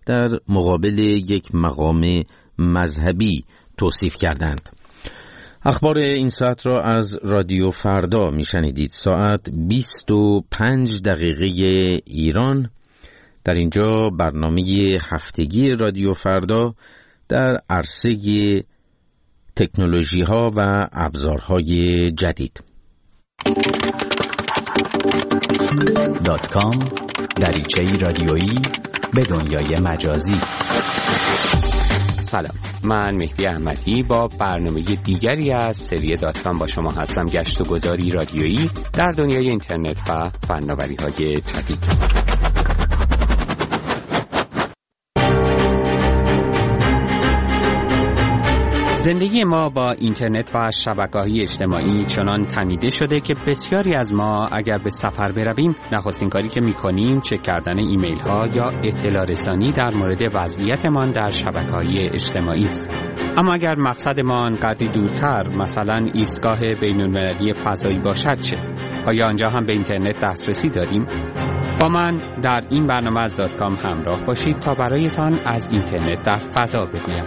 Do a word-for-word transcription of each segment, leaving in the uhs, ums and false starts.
در مقابل یک مقام مذهبی توصیف کردند. اخبار این ساعت را از رادیو فردا میشنیدید. ساعت بیست و پنج دقیقه ایران. در اینجا برنامه هفتگی رادیو فردا در عرصه تکنولوژی ها و ابزارهای جدید. دات کام دریچه‌ای رادیویی به دنیای مجازی. سلام، من مهدی احمدی با برنامه دیگری از سری دات کام با شما هستم. گشت و گذاری رادیویی در دنیای اینترنت و فناوری‌های جدید. زندگی ما با اینترنت و شبکه‌های اجتماعی چنان تنیده شده که بسیاری از ما اگر به سفر برویم نخستین کاری که می‌کنیم چک کردن ایمیل ها یا اطلاع رسانی در مورد وضعیتمان در شبکه‌های اجتماعی است. اما اگر مقصدمان قدری دورتر، مثلا ایستگاه بین‌المللی فضایی باشد چه؟ آیا آنجا هم به اینترنت دسترسی داریم؟ با من در این برنامه از دات کام همراه باشید تا برایتان از اینترنت در فضا بگویم.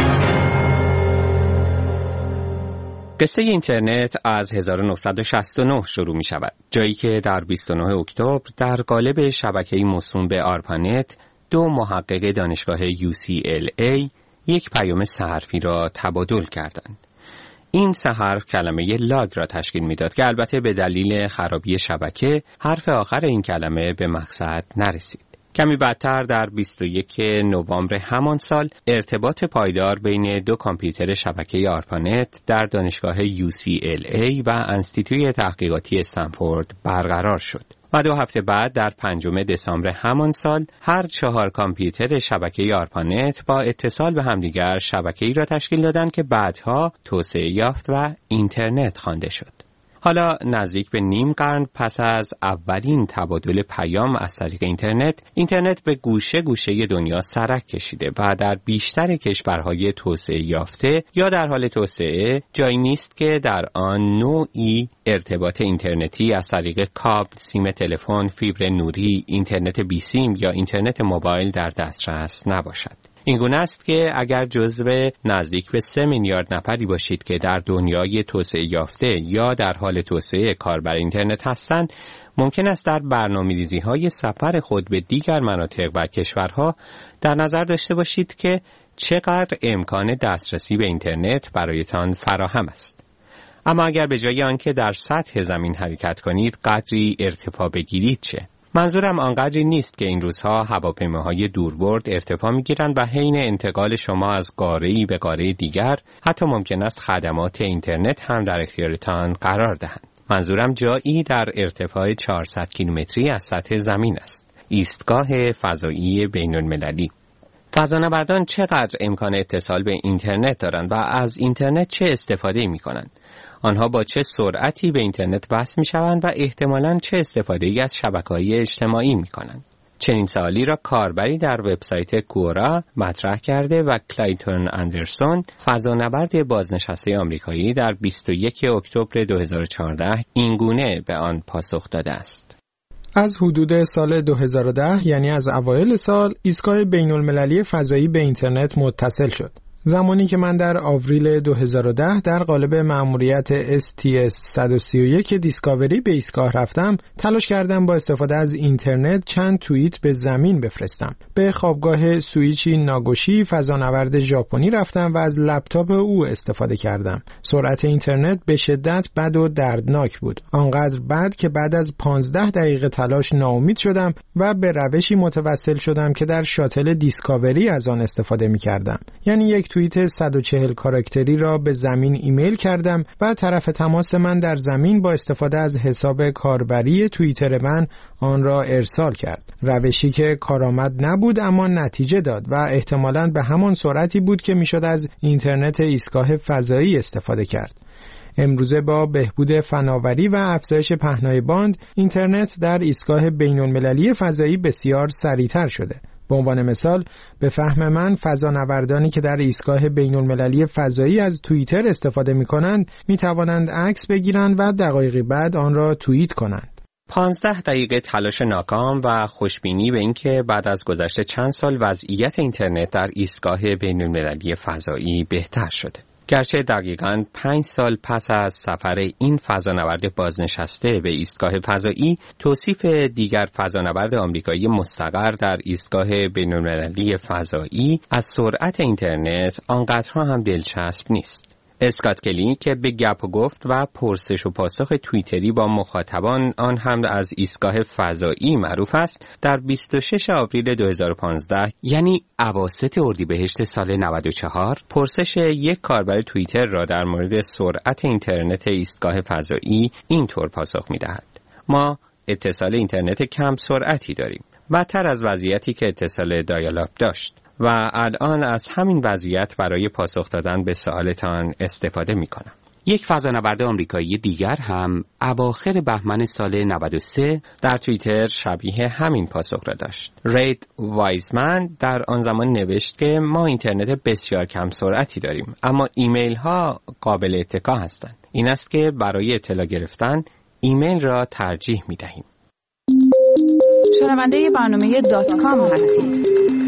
قصه اینترنت از هزار و نهصد و شصت و نه شروع می شود، جایی که در بیست و نه اکتبر در قالب شبکه‌ای موسوم به آرپانت دو محقق دانشگاه یو سی ال ای یک پیام سه حرفی را تبادل کردند. این سه حرف کلمه لاگ را تشکیل میداد که البته به دلیل خرابی شبکه حرف آخر این کلمه به مقصد نرسید. کمی بعدتر در بیست و یک نوامبر همان سال ارتباط پایدار بین دو کامپیوتر شبکه آرپانت در دانشگاه یو سی ال ای و انستیتوی تحقیقاتی استنفورد برقرار شد و دو هفته بعد در پنجم دسامبر همان سال هر چهار کامپیوتر شبکه آرپانت با اتصال به همدیگر شبکه‌ای را تشکیل دادند که بعدها توسعه یافت و اینترنت خوانده شد. حالا نزدیک به نیم قرن پس از اولین تبادل پیام از طریق اینترنت، اینترنت به گوشه گوشه دنیا سرک کشیده و در بیشتر کشورهای توسعه یافته یا در حال توسعه جایی نیست که در آن نوعی ارتباط اینترنتی از طریق کابل، سیم تلفن، فیبر نوری، اینترنت بی سیم یا اینترنت موبایل در دسترس نباشد. این گونه است که اگر جزو نزدیک به سه میلیارد نفری باشید که در دنیای توسعه یافته یا در حال توسعه کاربر اینترنت هستند، ممکن است در برنامه‌ریزی‌های سفر خود به دیگر مناطق و کشورها در نظر داشته باشید که چقدر امکان دسترسی به اینترنت برایتان فراهم است. اما اگر به جای آنکه در سطح زمین حرکت کنید قدری ارتفاع بگیرید چه؟ منظورم آنقدری نیست که این روزها هواپیماهای دوربرد ارتفاع می‌گیرند و حین انتقال شما از قاره‌ای به قاره دیگر حتی ممکن است خدمات اینترنت هم در اختیارتان قرار دهند. منظورم جایی در ارتفاع چهارصد کیلومتری از سطح زمین است. ایستگاه فضایی بین‌المللی. فضانوردان چقدر امکان اتصال به اینترنت دارند و از اینترنت چه استفاده می‌کنند؟ آنها با چه سرعتی به اینترنت وصل می‌شوند و احتمالاً چه استفاده‌ای از شبکه‌های اجتماعی می‌کنند؟ چنین سوالی را کاربری در وبسایت کورا مطرح کرده و کلایتون اندرسون، فضانورد بازنشسته آمریکایی، در بیست و یک اکتبر دو هزار و چهارده این گونه به آن پاسخ داده است. از حدود سال دو هزار و ده، یعنی از اوایل سال، ایستگاه بین‌المللی فضایی به اینترنت متصل شد. زمانی که من در آوریل دو هزار و ده در قالب مأموریت اس تی اس صد و سی و یک دیسکاوری به ایستگاه رفتم، تلاش کردم با استفاده از اینترنت چند توییت به زمین بفرستم. به خوابگاه سویچی ناگوشی، فضانورد ژاپنی، رفتم و از لپتاپ او استفاده کردم. سرعت اینترنت به شدت بد و دردناک بود. آنقدر بد که بعد از پانزده دقیقه تلاش ناامید شدم و به روشی متوسل شدم که در شاتل دیسکاوری از آن استفاده می کردم. یعنی یک توییت صد و چهل کاراکتری را به زمین ایمیل کردم و طرف تماس من در زمین با استفاده از حساب کاربری توییتر من آن را ارسال کرد. روشی که کارآمد نبود اما نتیجه داد و احتمالاً به همان سرعتی بود که میشد از اینترنت ایستگاه فضایی استفاده کرد. امروزه با بهبود فناوری و افزایش پهنای باند، اینترنت در ایستگاه بین‌المللی فضایی بسیار سریعتر شده. به عنوان مثال، به فهم من فضانوردانی که در ایستگاه بین‌المللی فضایی از توییتر استفاده می‌کنند، می‌توانند عکس بگیرند و دقایقی بعد آن را توییت کنند. پانزده دقیقه تلاش ناکام و خوشبینی به اینکه بعد از گذشت چند سال وضعیت اینترنت در ایستگاه بین‌المللی فضایی بهتر شده. گرچه دقیقاً پنج سال پس از سفر این فضانورد بازنشسته به ایستگاه فضایی، توصیف دیگر فضانورد آمریکایی مستقر در ایستگاه بین‌المللی فضایی از سرعت اینترنت آنقدرها هم دلچسب نیست. اسکات کلی که به گپ و گفت و پرسش و پاسخ توییتری با مخاطبان آن هم از ایستگاه فضایی معروف است، در بیست و شش آوریل دو هزار و پانزده یعنی اواسط اردیبهشت سال نود و چهار پرسش یک کاربر توییتر را در مورد سرعت اینترنت ایستگاه فضایی اینطور پاسخ می‌دهد: ما اتصال اینترنت کم سرعتی داریم، بدتر از وضعیتی که اتصال دایال-آپ داشت و الان از همین وضعیت برای پاسخ دادن به سوالتان استفاده می کنم. یک فضانورد آمریکایی دیگر هم اواخر بهمن سال نود و سه در توییتر شبیه همین پاسخ را داشت. رید وایزمن در آن زمان نوشت که ما اینترنت بسیار کم سرعتی داریم، اما ایمیل ها قابل اتکا هستند. این است که برای اطلاع گرفتن ایمیل را ترجیح می دهیم. شنونده برنامه دات کام هستید.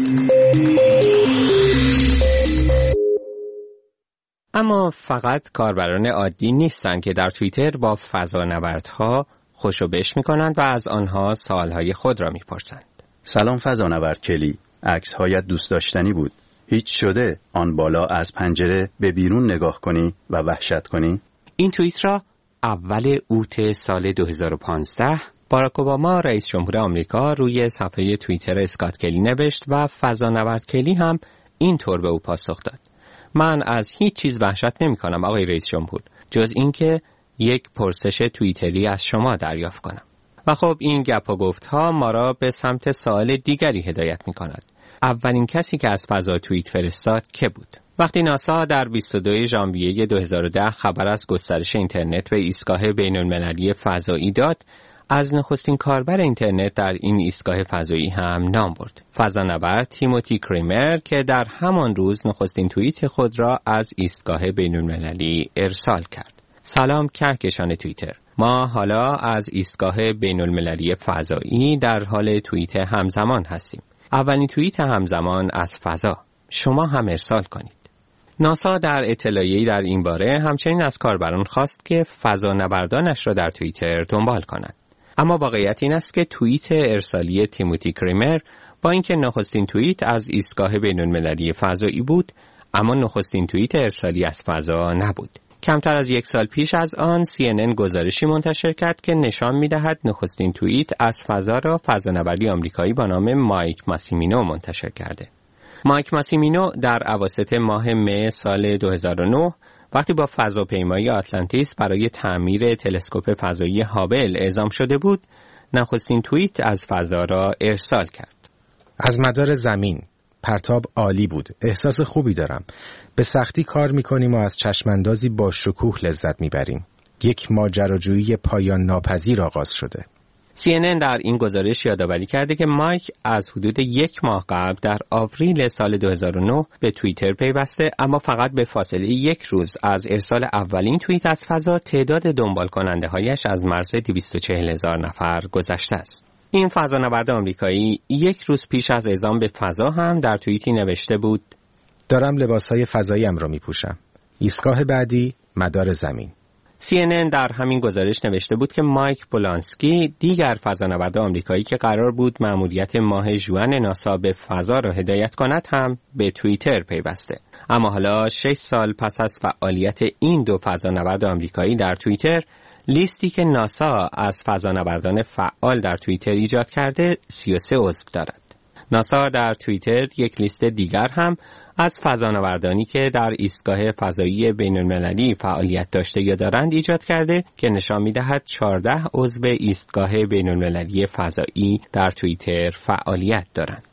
اما فقط کاربران عادی نیستند که در توییتر با فضانوردها خوش و بش می‌کنند و از آنها سوالهای خود را می‌پرسند. سلام فضانورد کلی، عکس‌هایت دوست داشتنی بود. هیچ شده آن بالا از پنجره به بیرون نگاه کنی و وحشت کنی؟ این توییت را اول اوت سال دو هزار و پانزده باراک اوباما رئیس جمهور آمریکا روی صفحه توییتر اسکات کلی نوشت و فضانورد کلی هم اینطور به او پاسخ داد: من از هیچ چیز وحشت نمی کنم آقای رئیس جمهور، جز اینکه یک پرسش توییتری از شما دریافت کنم. و خب این گپ و گفت ها ما را به سمت سوال دیگری هدایت می کند. اولین کسی که از فضا توییت فرستاد که بود؟ وقتی ناسا در بیست و دو ژانویه دو هزار و ده خبر از گسترش اینترنت به ایستگاه بین‌المللی فضایی داد، از نخستین کاربر اینترنت در این ایستگاه فضایی هم نام برد. فضانورد تیموتی کریمر که در همان روز نخستین توییت خود را از ایستگاه بین‌المللی ارسال کرد. سلام کهکشان توییتر. ما حالا از ایستگاه بین‌المللی فضایی در حال توییت همزمان هستیم. اولین توییت همزمان از فضا. شما هم ارسال کنید. ناسا در اطلاعیه‌ای در این باره همچنین از کاربران خواست که فضانوردانش را در توییتر دنبال کنند. اما واقعیت این است که توییت ارسالی تیموتی کریمر با اینکه نخستین توییت از ایستگاه بین‌المللی فضایی بود، اما نخستین توییت ارسالی از فضا نبود. کمتر از یک سال پیش از آن سی ان ان گزارشی منتشر کرد که نشان می‌دهد نخستین توییت از فضا را فضانوردی آمریکایی با نام مایک ماسیمینو منتشر کرده. مایک ماسیمینو در اواسط ماه مه سال دو هزار و نه وقتی با فضاپیمای آتلانتیس برای تعمیر تلسکوپ فضایی هابل اعزام شده بود، نخستین توییت از فضا را ارسال کرد. از مدار زمین، پرتاب عالی بود. احساس خوبی دارم. به سختی کار میکنیم و از چشماندازی با شکوه لذت میبریم. یک ماجراجویی پایان ناپذیر آغاز شده. سی ان ان در این گزارش یادآوری کرده که مایک از حدود یک ماه قبل در آوریل سال دو هزار و نه به توییتر پیوسته، اما فقط به فاصله یک روز از ارسال اولین توییت از فضا تعداد دنبال کننده هایش از مرز دویست و چهل هزار نفر گذشته است. این فضانورد آمریکایی یک روز پیش از اعزام به فضا هم در توییتی نوشته بود: دارم لباسهای فضاییم را می پوشم. ایستگاه بعدی مدار زمین. سی ان ان در همین گزارش نوشته بود که مایک بولانسکی، دیگر فضانورد آمریکایی که قرار بود مأموریت ماه ژوئن ناسا به فضا را هدایت کند، هم به توییتر پیوسته. اما حالا شش سال پس از فعالیت این دو فضانورد آمریکایی در توییتر، لیستی که ناسا از فضانوردان فعال در توییتر ایجاد کرده سی و سه عضو دارد. ناسا در توییتر یک لیست دیگر هم از فضانوردانی که در ایستگاه فضایی بین‌المللی فعالیت داشته یا دارند ایجاد کرده که نشان می‌دهد چهارده عضو ایستگاه بین‌المللی فضایی در توییتر فعالیت دارند.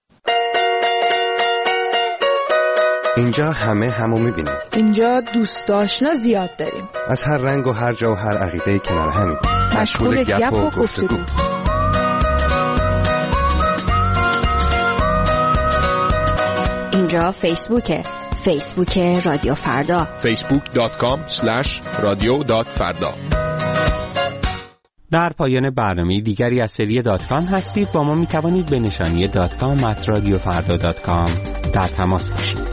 اینجا همه همو می‌بینیم. اینجا دوست داشتنا زیاد داریم. از هر رنگ و هر جا و هر عقیده کنار همیم. مشغول گپ و گفتگو. اینجا فیسبوکه. فیسبوک رادیو فردا. فیسبوک دات کام اسلش رادیو دات فردا. در پایان برنامه دیگری از سری دات کام هستید. با ما می توانید به نشانی دات کام ات رادیو فردا دات کام در تماس باشید.